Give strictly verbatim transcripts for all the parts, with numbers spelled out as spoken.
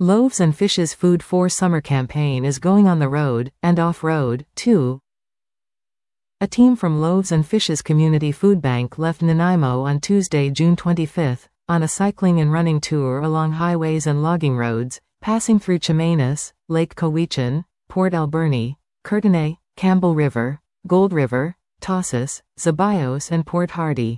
Loaves and Fishes Food for Summer campaign is going on the road, and off-road, too. A team from Loaves and Fishes Community Food Bank left Nanaimo on Tuesday, June twenty-fifth, on a cycling and running tour along highways and logging roads, passing through Chemainus, Lake Cowichan, Port Alberni, Courtenay, Campbell River, Gold River, Tossis, Zabayos and Port Hardy.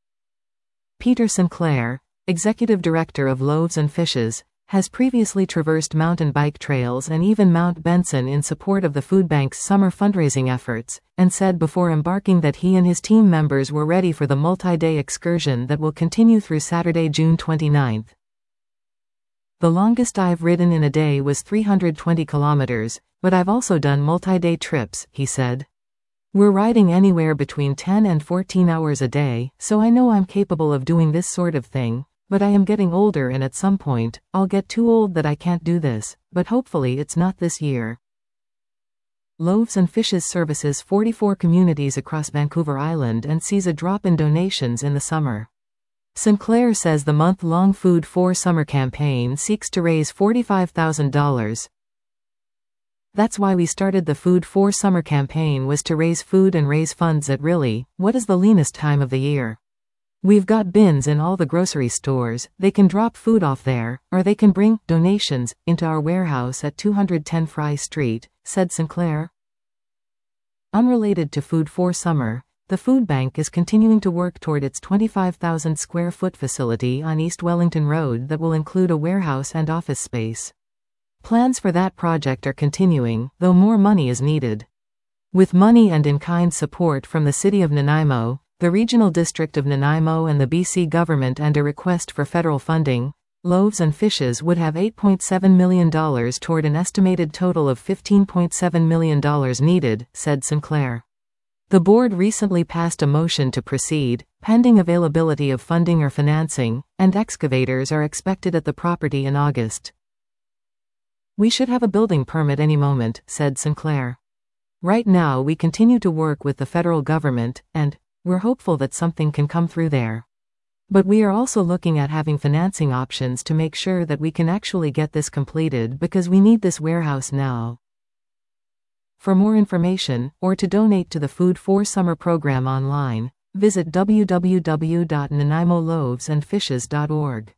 Peter Sinclair, executive director of Loaves and Fishes, has previously traversed mountain bike trails and even Mount Benson in support of the food bank's summer fundraising efforts, and said before embarking that he and his team members were ready for the multi-day excursion that will continue through Saturday, June twenty-ninth. The longest I've ridden in a day was three hundred twenty kilometers, but I've also done multi-day trips, he said. We're riding anywhere between ten and fourteen hours a day, so I know I'm capable of doing this sort of thing, but I am getting older and at some point, I'll get too old that I can't do this, but hopefully it's not this year. Loaves and Fishes services forty-four communities across Vancouver Island and sees a drop in donations in the summer. Sinclair says the month-long Food for Summer campaign seeks to raise forty-five thousand dollars. That's why we started the Food for Summer campaign, was to raise food and raise funds at really, what is the leanest time of the year. We've got bins in all the grocery stores, they can drop food off there, or they can bring donations into our warehouse at two hundred ten Fry Street, said Sinclair. Unrelated to Food for Summer, the food bank is continuing to work toward its twenty-five thousand square foot facility on East Wellington Road that will include a warehouse and office space. Plans for that project are continuing, though more money is needed. With money and in-kind support from the City of Nanaimo, the Regional District of Nanaimo and the B C government and a request for federal funding, Loaves and Fishes would have eight point seven million dollars toward an estimated total of fifteen point seven million dollars needed, said Sinclair. The board recently passed a motion to proceed, pending availability of funding or financing, and excavators are expected at the property in August. We should have a building permit any moment, said Sinclair. Right now we continue to work with the federal government, and we're hopeful that something can come through there. But we are also looking at having financing options to make sure that we can actually get this completed because we need this warehouse now. For more information, or to donate to the Food for Summer program online, visit w w w dot nanaimo loaves and fishes dot org.